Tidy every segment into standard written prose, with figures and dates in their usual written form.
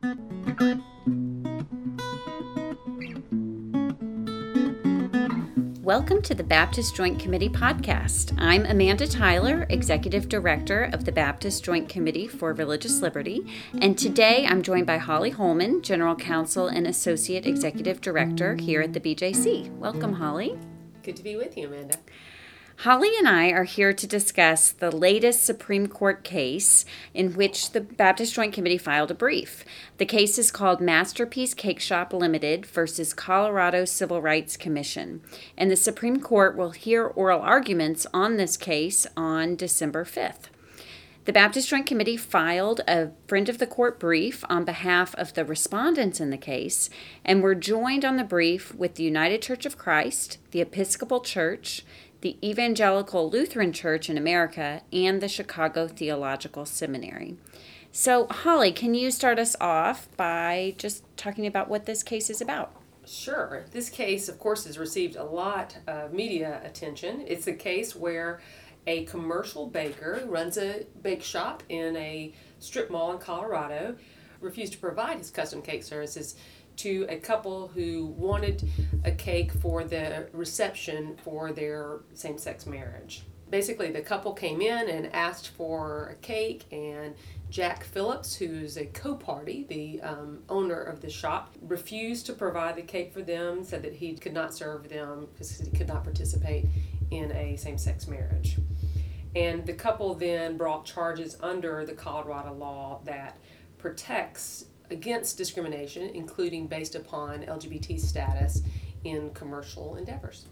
Welcome to the Baptist Joint Committee podcast. I'm Amanda Tyler, Executive Director of the Baptist Joint Committee for Religious Liberty, and today I'm joined by Holly Holman, General Counsel and Associate Executive Director here at the BJC. Welcome, Holly. Good to be with you, Amanda. Holly and I are here to discuss the latest Supreme Court case in which the Baptist Joint Committee filed a brief. The case is called Masterpiece Cake Shop Limited versus Colorado Civil Rights Commission, and the Supreme Court will hear oral arguments on this case on December 5th. The Baptist Joint Committee filed a friend of the court brief on behalf of the respondents in the case, and we're joined on the brief with the United Church of Christ, the Episcopal Church, the Evangelical Lutheran Church in America, and the Chicago Theological Seminary. So, Holly, can you start us off by just talking about what this case is about? Sure. This case, of course, has received a lot of media attention. It's a case where a commercial baker who runs a bake shop in a strip mall in Colorado refused to provide his custom cake services to a couple who wanted a cake for the reception for their same-sex marriage. Basically, the couple came in and asked for a cake, and Jack Phillips, who's a co-party, the owner of the shop, refused to provide the cake for them, said that he could not serve them because he could not participate in a same-sex marriage. And the couple then brought charges under the Colorado law that protects against discrimination, including based upon LGBT status in commercial endeavors.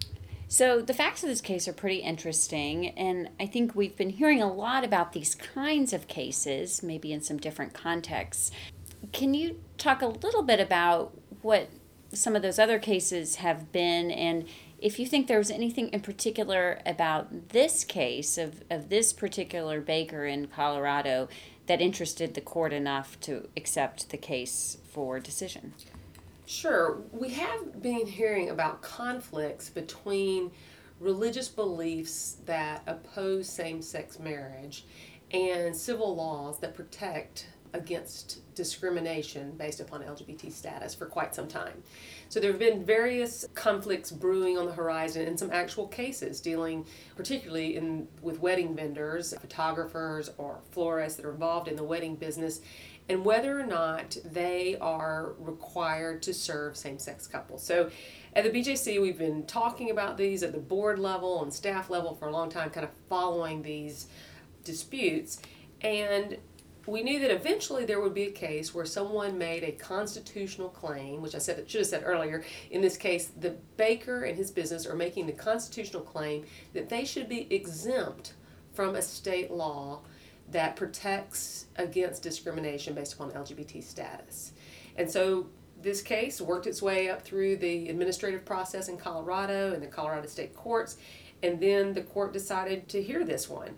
So the facts of this case are pretty interesting, and I think we've been hearing a lot about these kinds of cases, maybe in some different contexts. Can you talk a little bit about what some of those other cases have been, and if you think there was anything in particular about this case of this particular baker in Colorado that interested the court enough to accept the case for decision? Sure. We have been hearing about conflicts between religious beliefs that oppose same-sex marriage and civil laws that protect against discrimination based upon LGBT status for quite some time. So there have been various conflicts brewing on the horizon and some actual cases dealing particularly with wedding vendors, photographers, or florists that are involved in the wedding business, and whether or not they are required to serve same-sex couples. So at the BJC, we've been talking about these at the board level and staff level for a long time, kind of following these disputes, and we knew that eventually there would be a case where someone made a constitutional claim, which should have said earlier. In this case, the baker and his business are making the constitutional claim that they should be exempt from a state law that protects against discrimination based upon LGBT status. And so this case worked its way up through the administrative process in Colorado and the Colorado state courts, and then the court decided to hear this one.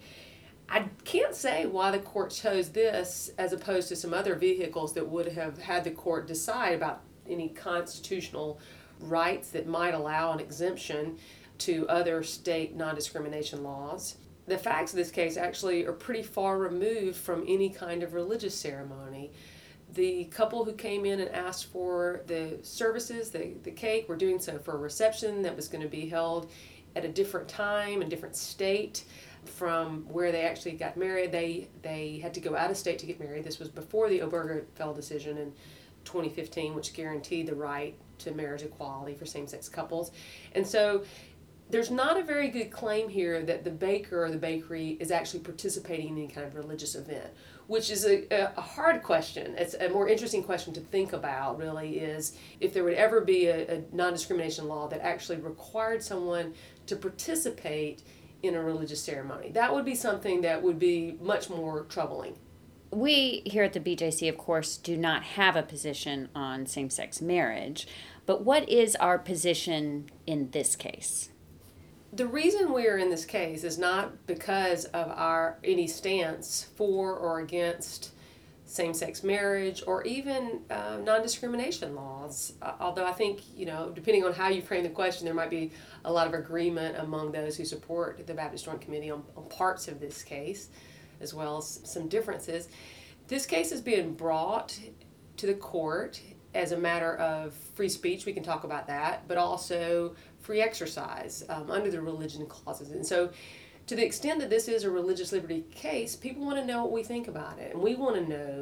I can't say why the court chose this as opposed to some other vehicles that would have had the court decide about any constitutional rights that might allow an exemption to other state non-discrimination laws. The facts of this case actually are pretty far removed from any kind of religious ceremony. The couple who came in and asked for the services, the cake, were doing so for a reception that was going to be held at a different time, a different state from where they actually got married. They had to go out of state to get married. This was before the Obergefell decision in 2015, which guaranteed the right to marriage equality for same-sex couples. And so there's not a very good claim here that the baker or the bakery is actually participating in any kind of religious event, which is a hard question. It's a more interesting question to think about, really, is if there would ever be a non-discrimination law that actually required someone to participate in a religious ceremony. That would be something that would be much more troubling. We here at the BJC, of course, do not have a position on same-sex marriage, but what is our position in this case? The reason we're in this case is not because of any stance for or against same-sex marriage or even non-discrimination laws. Although I think, depending on how you frame the question, there might be a lot of agreement among those who support the Baptist Joint Committee on parts of this case, as well as some differences. This case is being brought to the court as a matter of free speech. We can talk about that, but also free exercise under the religion clauses. And so to the extent that this is a religious liberty case, people want to know what we think about it. And we want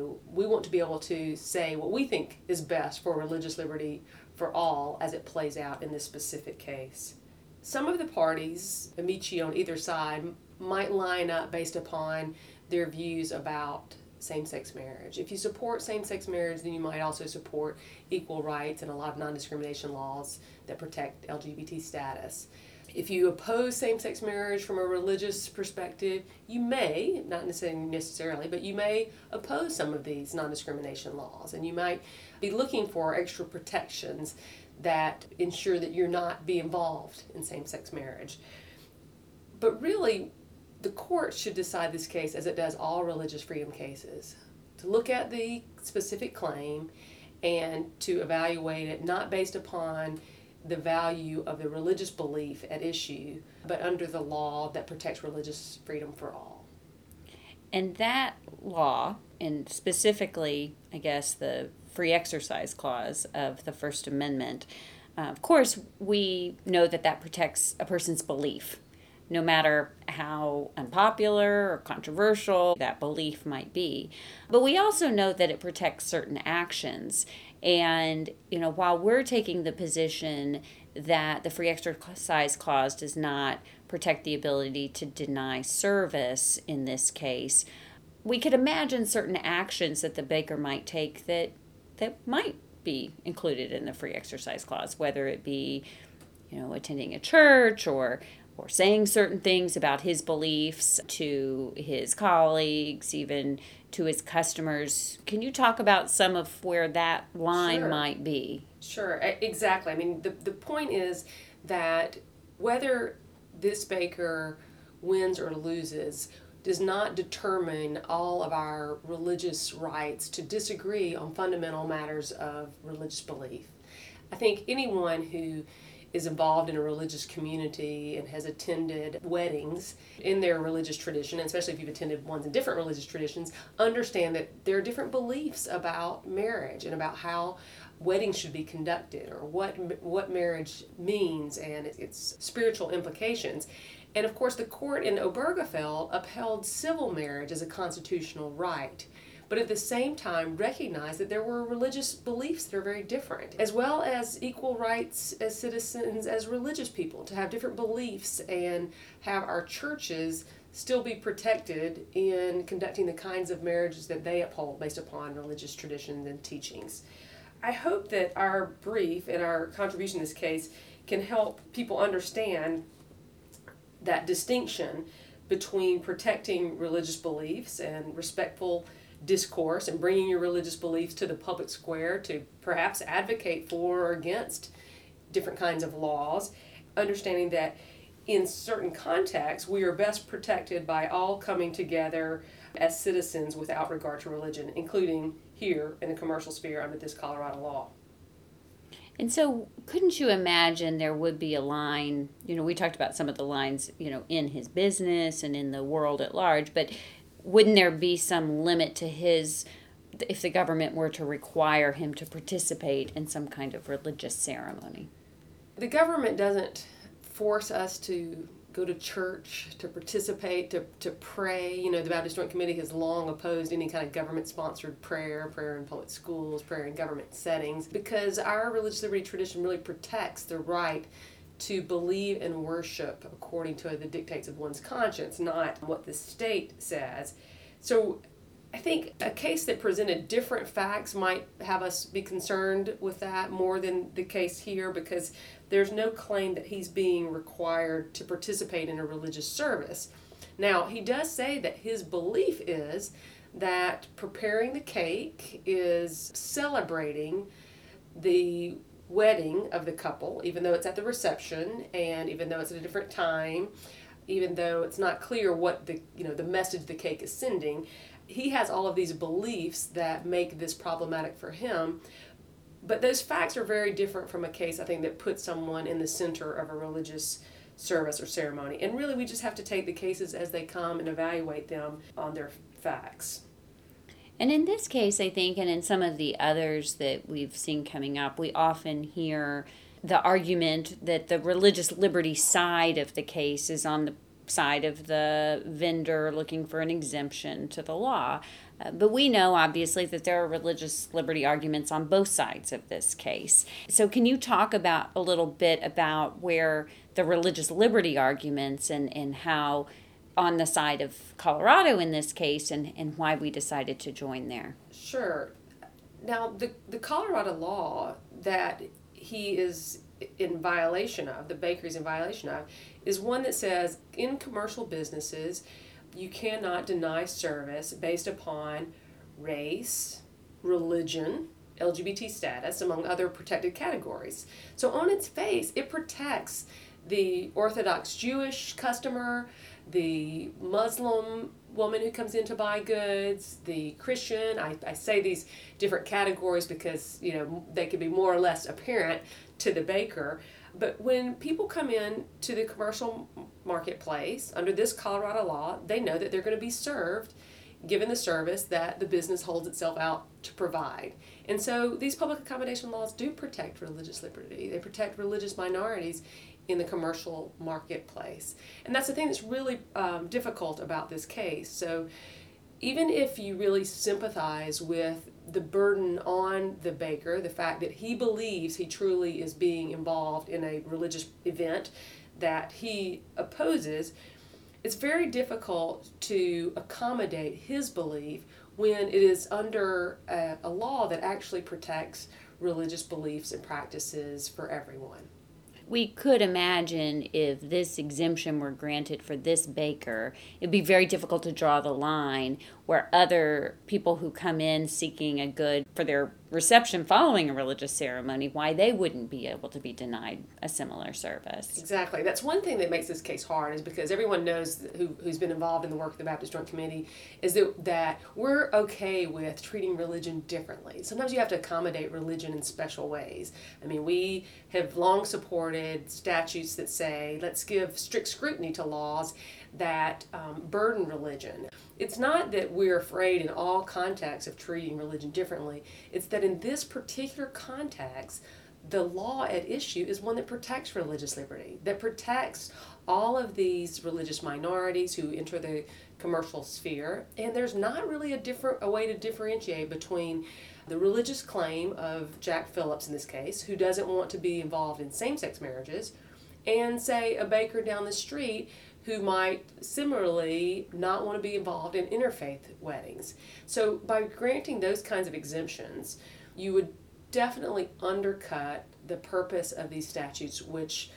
to be able to say what we think is best for religious liberty for all as it plays out in this specific case. Some of the parties, amici on either side, might line up based upon their views about same-sex marriage. If you support same-sex marriage, then you might also support equal rights and a lot of non-discrimination laws that protect LGBT status. If you oppose same-sex marriage from a religious perspective, you may, not necessarily, but you may oppose some of these non-discrimination laws, and you might be looking for extra protections that ensure that you're not be involved in same-sex marriage. But really, the court should decide this case as it does all religious freedom cases, to look at the specific claim and to evaluate it not based upon the value of the religious belief at issue, but under the law that protects religious freedom for all. And that law, and specifically, I guess, the free exercise clause of the First Amendment, of course, we know that protects a person's belief, no matter how unpopular or controversial that belief might be. But we also know that it protects certain actions. And, while we're taking the position that the free exercise clause does not protect the ability to deny service in this case, we could imagine certain actions that the baker might take that might be included in the free exercise clause, whether it be, attending a church or saying certain things about his beliefs to his colleagues, even to his customers. Can you talk about some of where that line might be? Sure, exactly. I mean, the point is that whether this baker wins or loses does not determine all of our religious rights to disagree on fundamental matters of religious belief. I think anyone who is involved in a religious community and has attended weddings in their religious tradition, and especially if you've attended ones in different religious traditions, understand that there are different beliefs about marriage and about how weddings should be conducted or what marriage means and its spiritual implications. And of course, the court in Obergefell upheld civil marriage as a constitutional right, but at the same time recognized that there were religious beliefs that are very different, as well as equal rights as citizens, as religious people, to have different beliefs and have our churches still be protected in conducting the kinds of marriages that they uphold based upon religious traditions and teachings. I hope that our brief and our contribution in this case can help people understand that distinction between protecting religious beliefs and respectful discourse and bringing your religious beliefs to the public square to perhaps advocate for or against different kinds of laws, understanding that in certain contexts we are best protected by all coming together as citizens without regard to religion, including here in the commercial sphere under this Colorado law. And so couldn't you imagine there would be a line, we talked about some of the lines, in his business and in the world at large, but wouldn't there be some limit to if the government were to require him to participate in some kind of religious ceremony? The government doesn't force us to go to church, to participate, to pray. The Baptist Joint Committee has long opposed any kind of government-sponsored prayer in public schools, prayer in government settings, because our religious liberty tradition really protects the right to believe and worship according to the dictates of one's conscience, not what the state says. So I think a case that presented different facts might have us be concerned with that more than the case here, because there's no claim that he's being required to participate in a religious service. Now, he does say that his belief is that preparing the cake is celebrating the wedding of the couple, even though it's at the reception and even though it's at a different time, even though it's not clear what the message the cake is sending. He has all of these beliefs that make this problematic for him, but those facts are very different from a case, I think, that puts someone in the center of a religious service or ceremony. And really, we just have to take the cases as they come and evaluate them on their facts. And in this case, I think, and in some of the others that we've seen coming up, we often hear the argument that the religious liberty side of the case is on the side of the vendor looking for an exemption to the law. But we know, obviously, that there are religious liberty arguments on both sides of this case. So can you talk about a little bit about where the religious liberty arguments and how on the side of Colorado in this case and why we decided to join there? Sure. Now, the Colorado law that he is in violation of, the bakery's in violation of, is one that says in commercial businesses, you cannot deny service based upon race, religion, LGBT status, among other protected categories. So on its face, it protects the Orthodox Jewish customer, the Muslim woman who comes in to buy goods, the Christian. I say these different categories because, they can be more or less apparent to the baker. But when people come in to the commercial marketplace under this Colorado law, they know that they're going to be served given the service that the business holds itself out to provide. And so these public accommodation laws do protect religious liberty. They protect religious minorities in the commercial marketplace. And that's the thing that's really difficult about this case. So even if you really sympathize with the burden on the baker, the fact that he believes he truly is being involved in a religious event that he opposes, it's very difficult to accommodate his belief when it is under a law that actually protects religious beliefs and practices for everyone. We could imagine if this exemption were granted for this baker, it'd be very difficult to draw the line where other people who come in seeking a good for their reception following a religious ceremony, why they wouldn't be able to be denied a similar service. Exactly. That's one thing that makes this case hard, is because everyone knows who's been involved in the work of the Baptist Joint Committee is that we're okay with treating religion differently. Sometimes you have to accommodate religion in special ways. I mean, we have long supported statutes that say, let's give strict scrutiny to laws that burden religion. It's not that we're afraid in all contexts of treating religion differently. It's that in this particular context, the law at issue is one that protects religious liberty, that protects all of these religious minorities who enter the commercial sphere. And there's not really a way to differentiate between the religious claim of Jack Phillips in this case, who doesn't want to be involved in same-sex marriages, and say a baker down the street who might similarly not want to be involved in interfaith weddings. So by granting those kinds of exemptions, you would definitely undercut the purpose of these statutes, which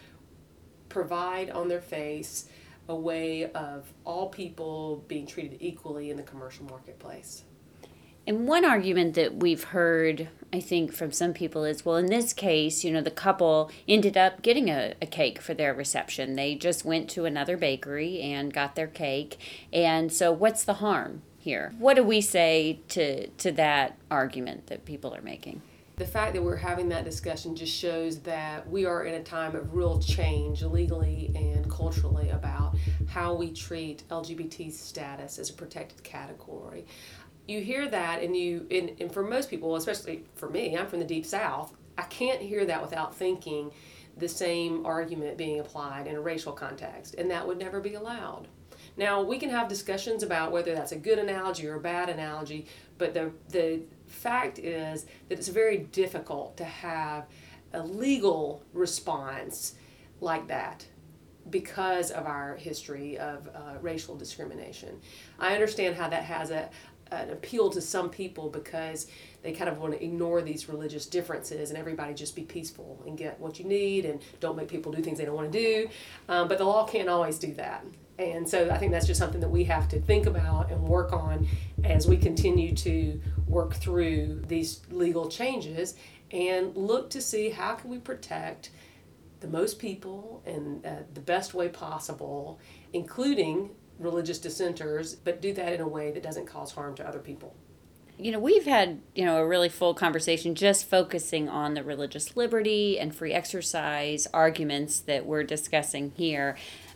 provide on their face a way of all people being treated equally in the commercial marketplace. And one argument that we've heard, I think, from some people is, well, in this case, the couple ended up getting a cake for their reception. They just went to another bakery and got their cake. And so what's the harm here? What do we say to that argument that people are making? The fact that we're having that discussion just shows that we are in a time of real change legally and culturally about how we treat LGBT status as a protected category. You hear that, and for most people, especially for me, I'm from the Deep South, I can't hear that without thinking the same argument being applied in a racial context, and that would never be allowed. Now, we can have discussions about whether that's a good analogy or a bad analogy, but the fact is that it's very difficult to have a legal response like that because of our history of racial discrimination. I understand how that has an appeal to some people because they kind of want to ignore these religious differences and everybody just be peaceful and get what you need and don't make people do things they don't want to do. But the law can't always do that. And so I think that's just something that we have to think about and work on as we continue to work through these legal changes and look to see how can we protect the most people in the best way possible, including religious dissenters, but do that in a way that doesn't cause harm to other people. We've had, a really full conversation just focusing on the religious liberty and free exercise arguments that we're discussing here.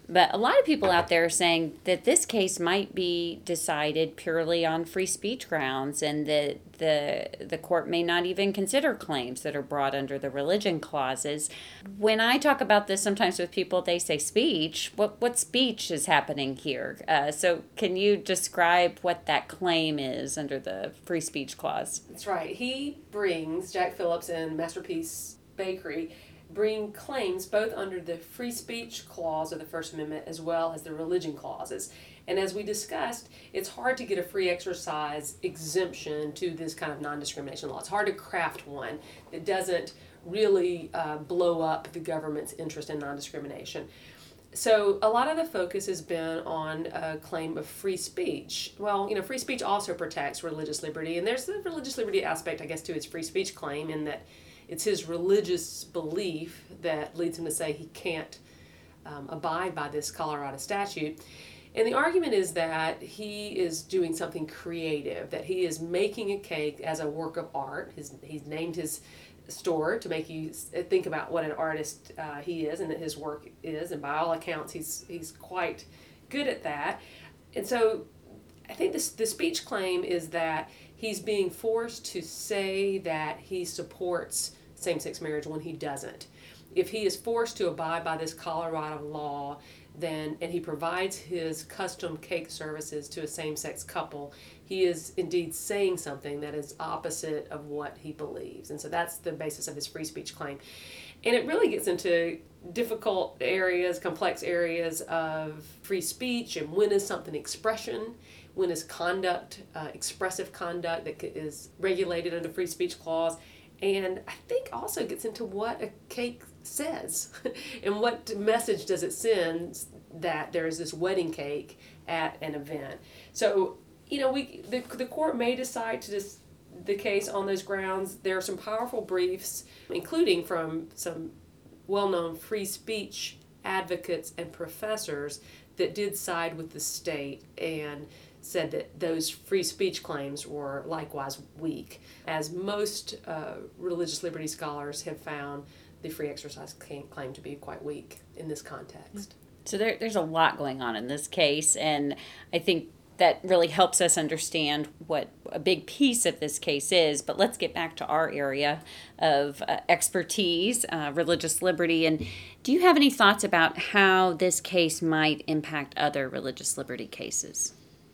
But a lot of people out there are saying that this case might be decided purely on free speech grounds, and that the court may not even consider claims that are brought under the religion clauses. When I talk about this sometimes with people, they say speech. What speech is happening here? So can you describe what that claim is under the free speech clause? That's right. Jack Phillips and Masterpiece Bakery bring claims both under the free speech clause of the First Amendment as well as the religion clauses. And as we discussed, it's hard to get a free exercise exemption to this kind of non-discrimination law. It's hard to craft one that doesn't really blow up the government's interest in non-discrimination. So a lot of the focus has been on a claim of free speech. Well, free speech also protects religious liberty, and there's the religious liberty aspect, I guess, to his free speech claim, in that it's his religious belief that leads him to say he can't abide by this Colorado statute. And the argument is that he is doing something creative, that he is making a cake as a work of art. He's named his store to make you think about what an artist he is and that his work is. And by all accounts, he's quite good at that. And so I think the speech claim is that he's being forced to say that he supports same-sex marriage when he doesn't. If he is forced to abide by this Colorado law, and he provides his custom cake services to a same-sex couple, he is indeed saying something that is opposite of what he believes. And so that's the basis of his free speech claim. And it really gets into difficult areas, complex areas of free speech, and when is something expression, when is conduct, expressive conduct that is regulated under free speech clause. And I think also gets into what a cake says and what message does it send that there is this wedding cake at an event. So, the court may decide to the case on those grounds. There are some powerful briefs, including from some well-known free speech advocates and professors, that did side with the state and said that those free speech claims were likewise weak. As most religious liberty scholars have found the free exercise claim to be quite weak in this context. So there's a lot going on in this case, and I think that really helps us understand what a big piece of this case is. But let's get back to our area of expertise, religious liberty. And do you have any thoughts about how this case might impact other religious liberty cases?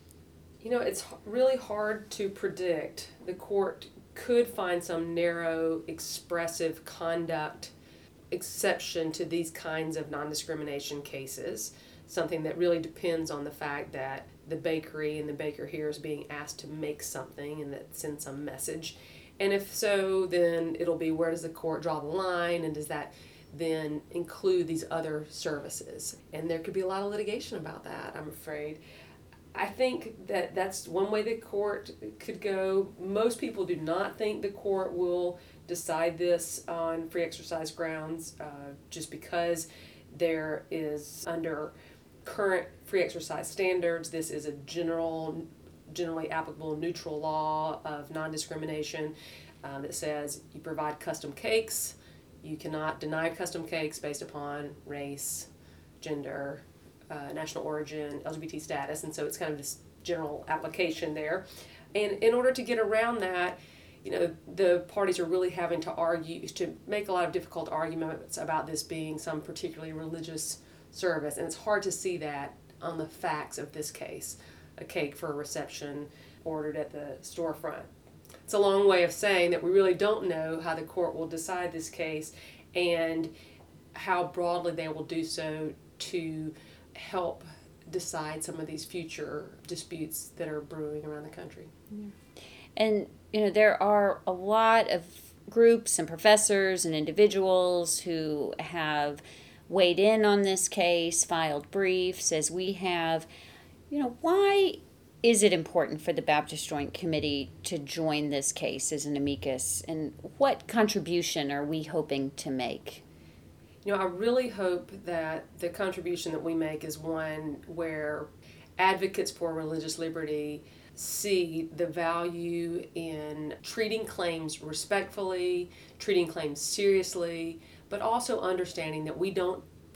It's really hard to predict. The court could find some narrow, expressive conduct exception to these kinds of non-discrimination cases, something that really depends on the fact that the bakery and the baker here is being asked to make something and that sends some message. And if so, then it'll be, where does the court draw the line, and does that then include these other services? And there could be a lot of litigation about that, I'm afraid. I think that that's one way the court could go. Most people do not think the court will decide this on free exercise grounds, just because there is, under current free exercise standards, this is a generally applicable neutral law of non-discrimination that says you provide custom cakes. You cannot deny custom cakes based upon race, gender, national origin, LGBT status, and so it's kind of this general application there. And in order to get around that, the parties are really having to make a lot of difficult arguments about this being some particularly religious service, and it's hard to see that on the facts of this case, a cake for a reception ordered at the storefront. It's a long way of saying that we really don't know how the court will decide this case and how broadly they will do so to help decide some of these future disputes that are brewing around the country. And, there are a lot of groups and professors and individuals who have weighed in on this case, filed briefs, as we have. Why is it important for the Baptist Joint Committee to join this case as an amicus, and what contribution are we hoping to make? I really hope that the contribution that we make is one where advocates for religious liberty see the value in treating claims respectfully, treating claims seriously, but also understanding that we don't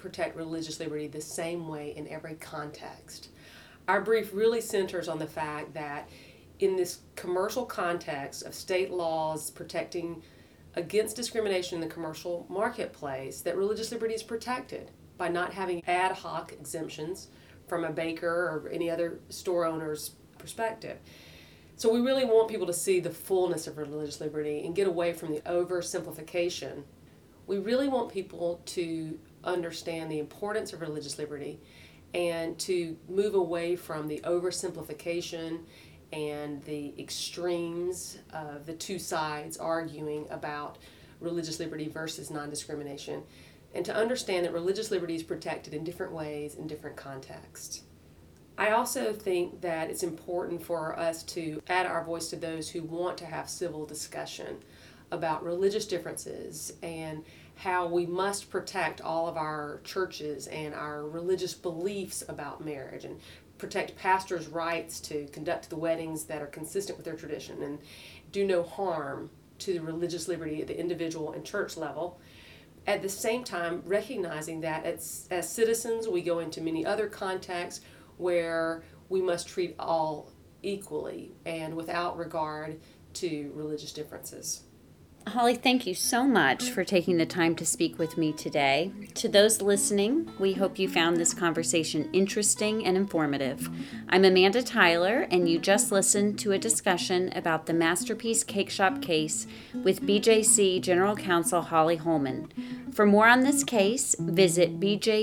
protect religious liberty the same way in every context. Our brief really centers on the fact that in this commercial context of state laws protecting against discrimination in the commercial marketplace, that religious liberty is protected by not having ad hoc exemptions from a baker or any other store owner's perspective. So we really want people to see the fullness of religious liberty and get away from the oversimplification. We really want people to understand the importance of religious liberty and to move away from the oversimplification and the extremes of the two sides arguing about religious liberty versus non-discrimination, and to understand that religious liberty is protected in different ways in different contexts. I also think that it's important for us to add our voice to those who want to have civil discussion about religious differences and how we must protect all of our churches and our religious beliefs about marriage, and protect pastors' rights to conduct the weddings that are consistent with their tradition and do no harm to the religious liberty at the individual and church level. At the same time, recognizing that as citizens, we go into many other contexts where we must treat all equally and without regard to religious differences. Holly, thank you so much for taking the time to speak with me today. To those listening, we hope you found this conversation interesting and informative. I'm Amanda Tyler, and you just listened to a discussion about the Masterpiece Cake Shop case with BJC General Counsel Holly Holman. For more on this case, visit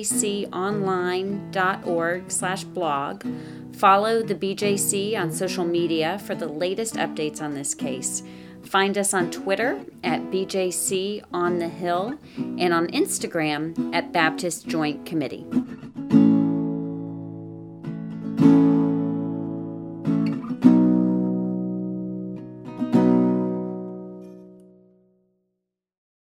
bjconline.org/blog. Follow the BJC on social media for the latest updates on this case. Find us on Twitter at BJC on the Hill and on Instagram at Baptist Joint Committee.